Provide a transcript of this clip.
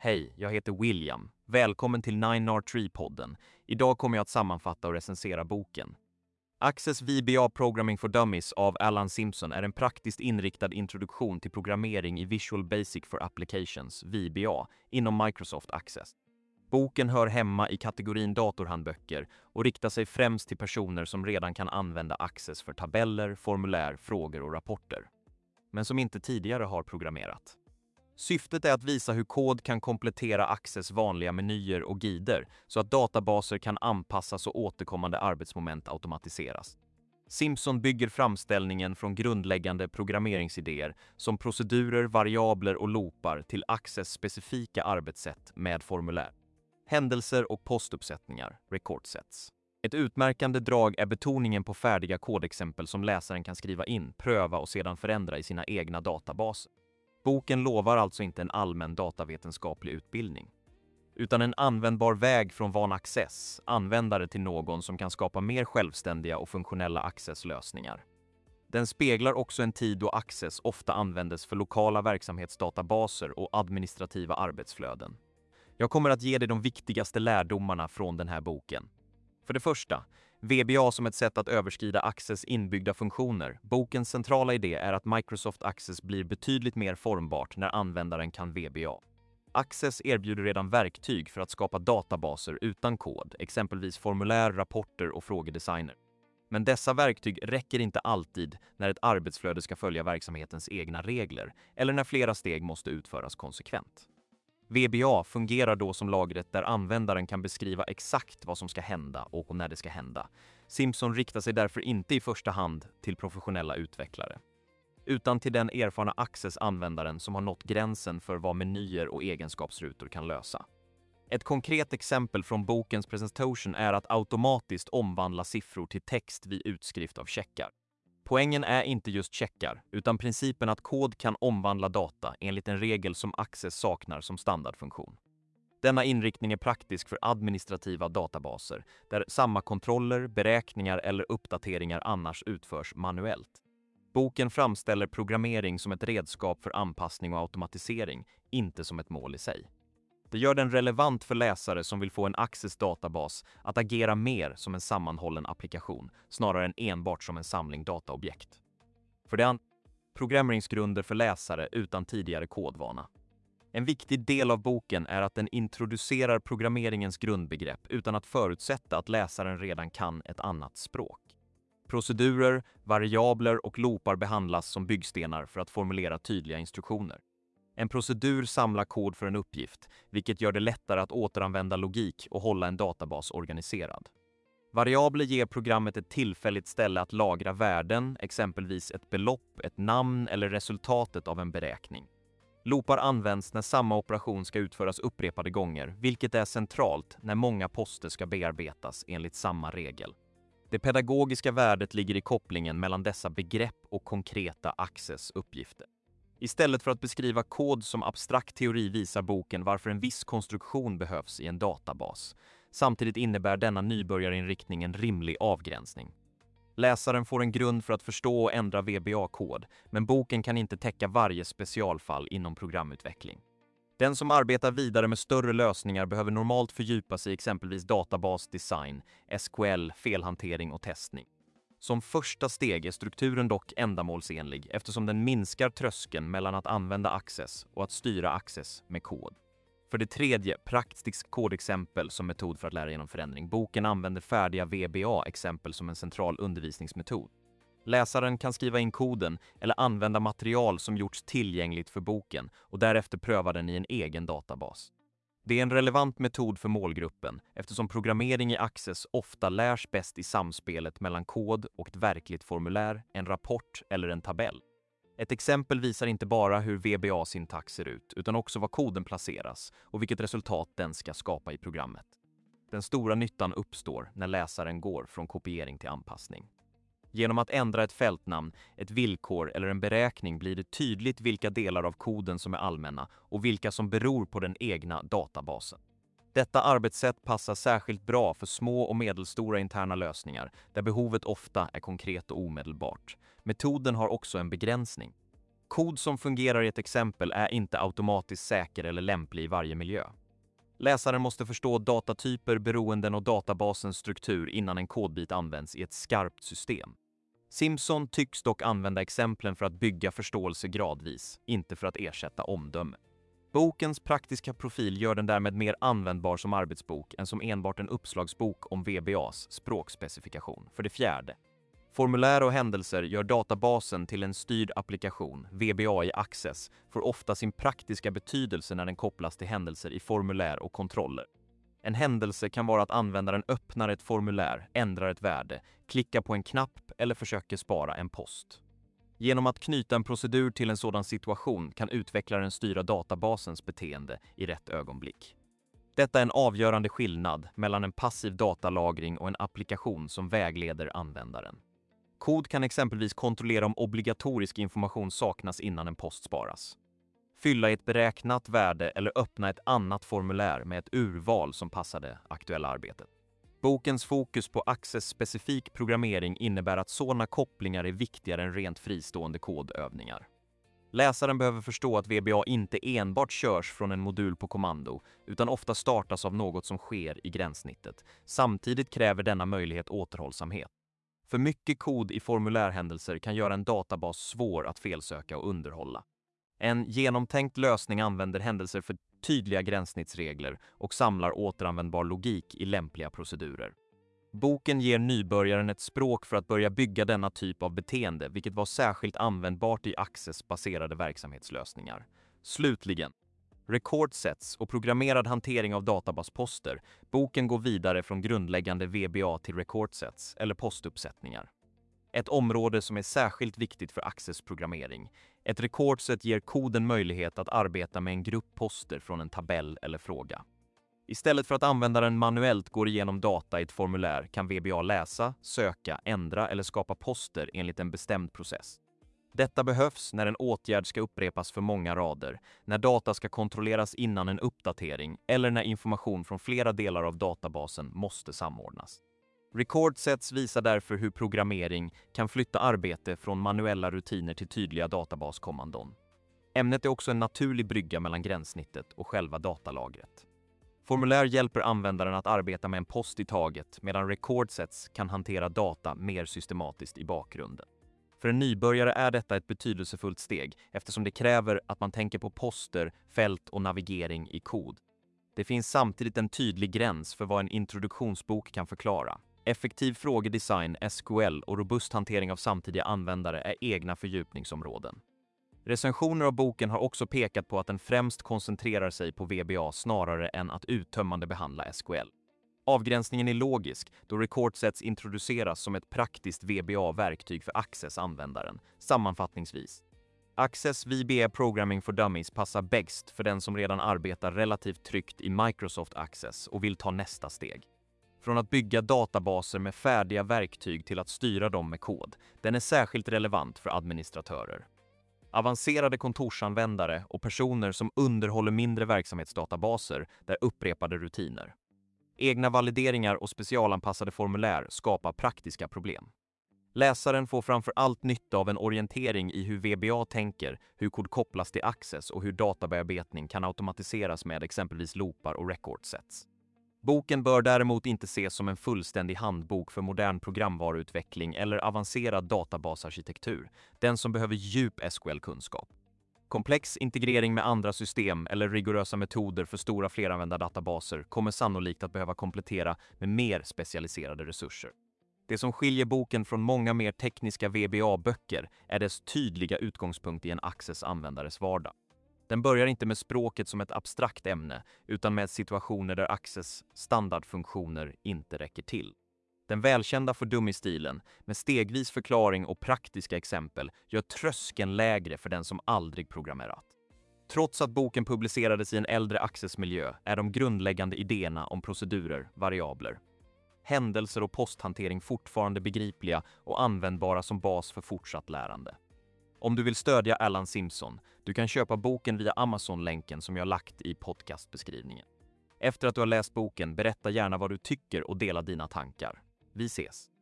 Hej, jag heter William. Välkommen till 9R3-podden. Idag kommer jag att sammanfatta och recensera boken. Access VBA Programming for Dummies av Alan Simpson är en praktiskt inriktad introduktion till programmering i Visual Basic for Applications, VBA, inom Microsoft Access. Boken hör hemma i kategorin datorhandböcker och riktar sig främst till personer som redan kan använda Access för tabeller, formulär, frågor och rapporter, men som inte tidigare har programmerat. Syftet är att visa hur kod kan komplettera Access vanliga menyer och guider så att databaser kan anpassas och återkommande arbetsmoment automatiseras. Simpson bygger framställningen från grundläggande programmeringsidéer som procedurer, variabler och loopar till Access-specifika arbetssätt med formulär, händelser och postuppsättningar, record sets. Ett utmärkande drag är betoningen på färdiga kodexempel som läsaren kan skriva in, pröva och sedan förändra i sina egna databaser. Boken lovar alltså inte en allmän datavetenskaplig utbildning, utan en användbar väg från van Access, användare till någon som kan skapa mer självständiga och funktionella Access-lösningar. Den speglar också en tid då Access ofta användes för lokala verksamhetsdatabaser och administrativa arbetsflöden. Jag kommer att ge dig de viktigaste lärdomarna från den här boken. För det första, VBA som ett sätt att överskrida Access inbyggda funktioner. Bokens centrala idé är att Microsoft Access blir betydligt mer formbart när användaren kan VBA. Access erbjuder redan verktyg för att skapa databaser utan kod, exempelvis formulär, rapporter och frågedesigner. Men dessa verktyg räcker inte alltid när ett arbetsflöde ska följa verksamhetens egna regler eller när flera steg måste utföras konsekvent. VBA fungerar då som lagret där användaren kan beskriva exakt vad som ska hända och när det ska hända. Simpson riktar sig därför inte i första hand till professionella utvecklare, utan till den erfarna Access-användaren som har nått gränsen för vad menyer och egenskapsrutor kan lösa. Ett konkret exempel från bokens presentation är att automatiskt omvandla siffror till text vid utskrift av checkar. Poängen är inte just checkar, utan principen att kod kan omvandla data enligt en regel som Access saknar som standardfunktion. Denna inriktning är praktisk för administrativa databaser, där samma kontroller, beräkningar eller uppdateringar annars utförs manuellt. Boken framställer programmering som ett redskap för anpassning och automatisering, inte som ett mål i sig. Det gör den relevant för läsare som vill få en Access-databas att agera mer som en sammanhållen applikation, snarare än enbart som en samling dataobjekt. För det andra, programmeringsgrunder för läsare utan tidigare kodvana. En viktig del av boken är att den introducerar programmeringens grundbegrepp utan att förutsätta att läsaren redan kan ett annat språk. Procedurer, variabler och loopar behandlas som byggstenar för att formulera tydliga instruktioner. En procedur samlar kod för en uppgift, vilket gör det lättare att återanvända logik och hålla en databas organiserad. Variabler ger programmet ett tillfälligt ställe att lagra värden, exempelvis ett belopp, ett namn eller resultatet av en beräkning. Loopar används när samma operation ska utföras upprepade gånger, vilket är centralt när många poster ska bearbetas enligt samma regel. Det pedagogiska värdet ligger i kopplingen mellan dessa begrepp och konkreta Access-uppgifter. Istället för att beskriva kod som abstrakt teori visar boken varför en viss konstruktion behövs i en databas. Samtidigt innebär denna nybörjarinriktning en rimlig avgränsning. Läsaren får en grund för att förstå och ändra VBA-kod, men boken kan inte täcka varje specialfall inom programutveckling. Den som arbetar vidare med större lösningar behöver normalt fördjupa sig i exempelvis databasdesign, SQL, felhantering och testning. Som första steg är strukturen dock ändamålsenlig eftersom den minskar tröskeln mellan att använda Access och att styra Access med kod. För det tredje, praktiskt kodexempel som metod för att lära genom förändring. Boken använder färdiga VBA-exempel som en central undervisningsmetod. Läsaren kan skriva in koden eller använda material som gjorts tillgängligt för boken och därefter pröva den i en egen databas. Det är en relevant metod för målgruppen eftersom programmering i Access ofta lärs bäst i samspelet mellan kod och ett verkligt formulär, en rapport eller en tabell. Ett exempel visar inte bara hur VBA-syntax ser ut utan också var koden placeras och vilket resultat den ska skapa i programmet. Den stora nyttan uppstår när läsaren går från kopiering till anpassning. Genom att ändra ett fältnamn, ett villkor eller en beräkning blir det tydligt vilka delar av koden som är allmänna och vilka som beror på den egna databasen. Detta arbetssätt passar särskilt bra för små och medelstora interna lösningar där behovet ofta är konkret och omedelbart. Metoden har också en begränsning. Kod som fungerar i ett exempel är inte automatiskt säker eller lämplig i varje miljö. Läsaren måste förstå datatyper, beroenden och databasens struktur innan en kodbit används i ett skarpt system. Simpson tycks dock använda exemplen för att bygga förståelse gradvis, inte för att ersätta omdöme. Bokens praktiska profil gör den därmed mer användbar som arbetsbok än som enbart en uppslagsbok om VBAs språkspecifikation. För det fjärde. Formulär och händelser gör databasen till en styrd applikation. VBA i Access får ofta sin praktiska betydelse när den kopplas till händelser i formulär och kontroller. En händelse kan vara att användaren öppnar ett formulär, ändrar ett värde, klickar på en knapp eller försöker spara en post. Genom att knyta en procedur till en sådan situation kan utvecklaren styra databasens beteende i rätt ögonblick. Detta är en avgörande skillnad mellan en passiv datalagring och en applikation som vägleder användaren. Kod kan exempelvis kontrollera om obligatorisk information saknas innan en post sparas. Fylla ett beräknat värde eller öppna ett annat formulär med ett urval som passar det aktuella arbetet. Bokens fokus på Access-specifik programmering innebär att sådana kopplingar är viktigare än rent fristående kodövningar. Läsaren behöver förstå att VBA inte enbart körs från en modul på kommando, utan ofta startas av något som sker i gränssnittet. Samtidigt kräver denna möjlighet återhållsamhet. För mycket kod i formulärhändelser kan göra en databas svår att felsöka och underhålla. En genomtänkt lösning använder händelser för tydliga gränssnittsregler och samlar återanvändbar logik i lämpliga procedurer. Boken ger nybörjaren ett språk för att börja bygga denna typ av beteende, vilket var särskilt användbart i Access-baserade verksamhetslösningar. Slutligen, record sets och programmerad hantering av databasposter. Boken går vidare från grundläggande VBA till record sets eller postuppsättningar. Ett område som är särskilt viktigt för Access-programmering. Ett recordset ger koden möjlighet att arbeta med en grupp poster från en tabell eller fråga. Istället för att användaren manuellt går igenom data i ett formulär kan VBA läsa, söka, ändra eller skapa poster enligt en bestämd process. Detta behövs när en åtgärd ska upprepas för många rader, när data ska kontrolleras innan en uppdatering eller när information från flera delar av databasen måste samordnas. Record sets visar därför hur programmering kan flytta arbete från manuella rutiner till tydliga databaskommandon. Ämnet är också en naturlig brygga mellan gränssnittet och själva datalagret. Formulär hjälper användaren att arbeta med en post i taget, medan record sets kan hantera data mer systematiskt i bakgrunden. För en nybörjare är detta ett betydelsefullt steg eftersom det kräver att man tänker på poster, fält och navigering i kod. Det finns samtidigt en tydlig gräns för vad en introduktionsbok kan förklara. Effektiv frågedesign, SQL och robust hantering av samtidiga användare är egna fördjupningsområden. Recensioner av boken har också pekat på att den främst koncentrerar sig på VBA snarare än att uttömmande behandla SQL. Avgränsningen är logisk då record sets introduceras som ett praktiskt VBA-verktyg för Access-användaren. Sammanfattningsvis. Access VBA Programming for Dummies passar bäst för den som redan arbetar relativt tryggt i Microsoft Access och vill ta nästa steg. Från att bygga databaser med färdiga verktyg till att styra dem med kod. Den är särskilt relevant för administratörer. Avancerade kontorsanvändare och personer som underhåller mindre verksamhetsdatabaser där upprepade rutiner. Egna valideringar och specialanpassade formulär skapar praktiska problem. Läsaren får framför allt nytta av en orientering i hur VBA tänker, hur kod kopplas till Access och hur databearbetning kan automatiseras med exempelvis loopar och record sets. Boken bör däremot inte ses som en fullständig handbok för modern programvaruutveckling eller avancerad databasarkitektur, den som behöver djup SQL-kunskap. Komplex integrering med andra system eller rigorösa metoder för stora fleranvändardatabaser kommer sannolikt att behöva komplettera med mer specialiserade resurser. Det som skiljer boken från många mer tekniska VBA-böcker är dess tydliga utgångspunkt i en Access-användares vardag. Den börjar inte med språket som ett abstrakt ämne, utan med situationer där Access standardfunktioner inte räcker till. Den välkända för dummy-stilen, med stegvis förklaring och praktiska exempel, gör tröskeln lägre för den som aldrig programmerat. Trots att boken publicerades i en äldre Access-miljö är de grundläggande idéerna om procedurer, variabler, händelser och posthantering fortfarande begripliga och användbara som bas för fortsatt lärande. Om du vill stödja Alan Simpson, du kan köpa boken via Amazon-länken som jag lagt i podcastbeskrivningen. Efter att du har läst boken, berätta gärna vad du tycker och dela dina tankar. Vi ses!